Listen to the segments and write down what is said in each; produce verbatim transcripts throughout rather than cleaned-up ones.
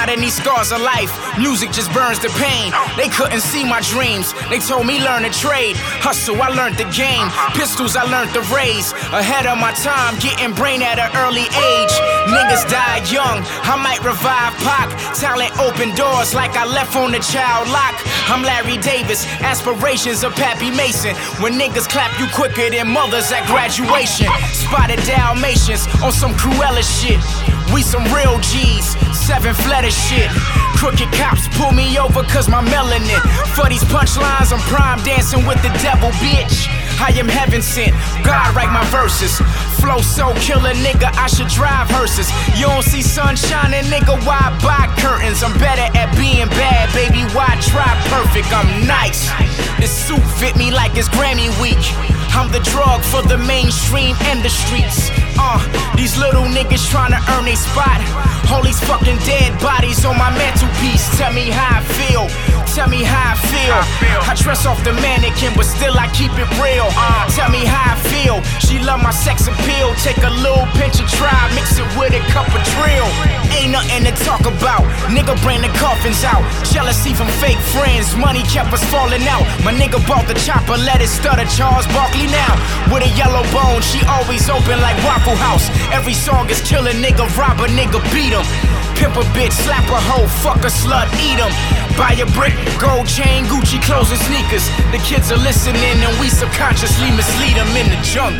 hiding these scars of life. Music just burns the pain. They couldn't see my dreams. They told me learn to trade. Hustle, I learned the game. Pistols, I learned to raise. Ahead of my time, getting brain at an early age. Niggas died young, I might revive Pac. Talent open doors like I left on the child lock. I'm Larry Davis, aspirations of Pappy Mason. When niggas clap you quicker than mothers at graduation. Spotted Dalmatians on some Cruella shit. We some real G's, seven fletter shit. Crooked cops pull me over cause my melanin. For these punchlines, I'm prime dancing with the devil, bitch. I am heaven sent, God write my verses. Flow so killer, nigga, I should drive hearses. You don't see sun shining, nigga, why buy curtains? I'm better at being bad, baby, why try perfect? I'm nice. This suit fit me like it's Grammy week. I'm the drug for the mainstream and the streets. Uh, these little niggas tryna earn a spot. All these fucking dead bodies on my mantelpiece. Tell me how I feel, tell me how I feel. I dress off the mannequin, but still I keep it real. Tell me how I feel, she love my sex appeal. Take a little pinch of tribe, mix it with a cup of drill. Ain't nothing to talk about, nigga bring the coffins out. Jealousy from fake friends, money kept us falling out. My nigga bought the chopper, let it stutter, Charles Barkley now. With a yellow bone, she always open like Waffle House. Every song is kill a nigga, rob a nigga, beat him. Pimp a bitch, slap a hoe, fuck a slut, eat him. Buy a brick, gold chain, Gucci clothes and sneakers. The kids are listening and we subconsciously mislead them in the jungle.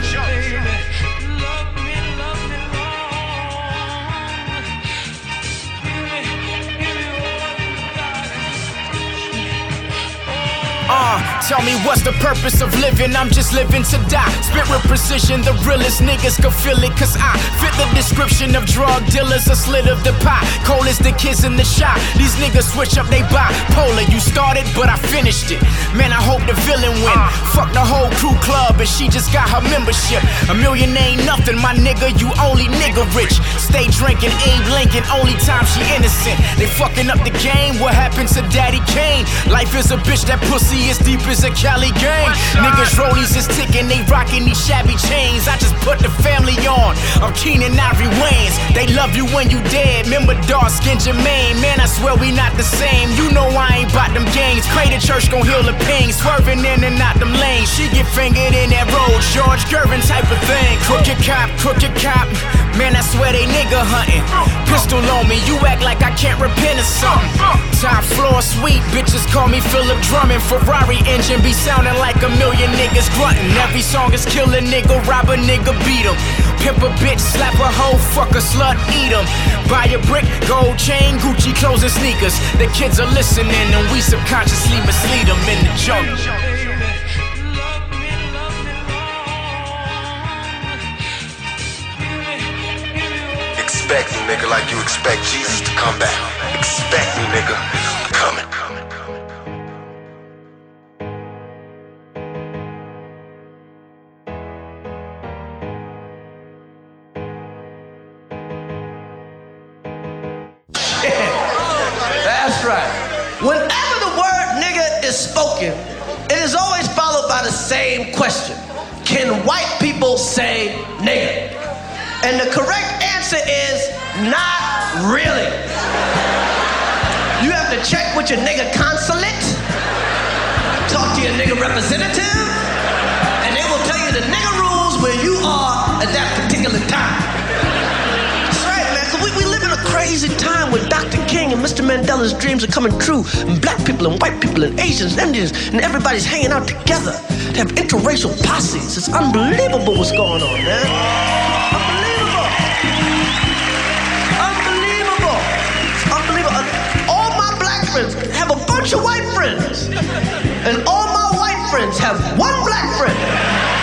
Uh, tell me what's the purpose of living? I'm just living to die. Spit with precision, the realest niggas can feel it. Cause I fit the description of drug dealers, a slit of the pie. Cold as the kids in the shop. These niggas switch up they bipolar. You started, but I finished it. Man, I hope the villain win. Fuck the whole crew club and she just got her membership. A million ain't nothing, my nigga, you only nigga rich. Stay drinking, Abe Lincoln, only time she innocent. They fucking up the game, what happened to Daddy Kane? Life is a bitch, that pussy as deep as a Cali gang. Niggas rollies is ticking, they rocking these shabby chains. I just put the family on, I'm Keenan Ivory Wayans. They love you when you dead, remember dark skin Jermaine. Man, I swear we not the same, you know I ain't bout them games. Pray the church gon' heal the pain, swerving in and out them lanes. She get fingered in that road, George Gervin type of thing. Crooked cop, crooked cop, man, I swear they nigga hunting. Pistol on me, you act like I can't repent or something. Top floor sweet, bitches call me Philip Drummond. Ferrari engine be sounding like a million niggas grunting. Every song is kill a nigga, rob a nigga, beat him. Pimp a bitch, slap a hoe, fuck a slut, eat him. Buy a brick, gold chain, Gucci clothes and sneakers. The kids are listening and we subconsciously mislead them in the jungle. Expect me, nigga, like you expect Jesus to come back. Expect me, nigga, I'm coming. That's right. Whenever the word nigga is spoken, it is always followed by the same question. Can white people say nigga? And the correct answer is not really. You have to check with your nigga consulate, talk to your nigga representative, and they will tell you the nigga rules where you are at that particular time. That's right, man, because we, we live in a crazy time where Doctor King and Mister Mandela's dreams are coming true, and black people and white people and Asians and Indians, and everybody's hanging out together. They have interracial posses. It's unbelievable what's going on, man. Have a bunch of white friends, and all my white friends have one black friend.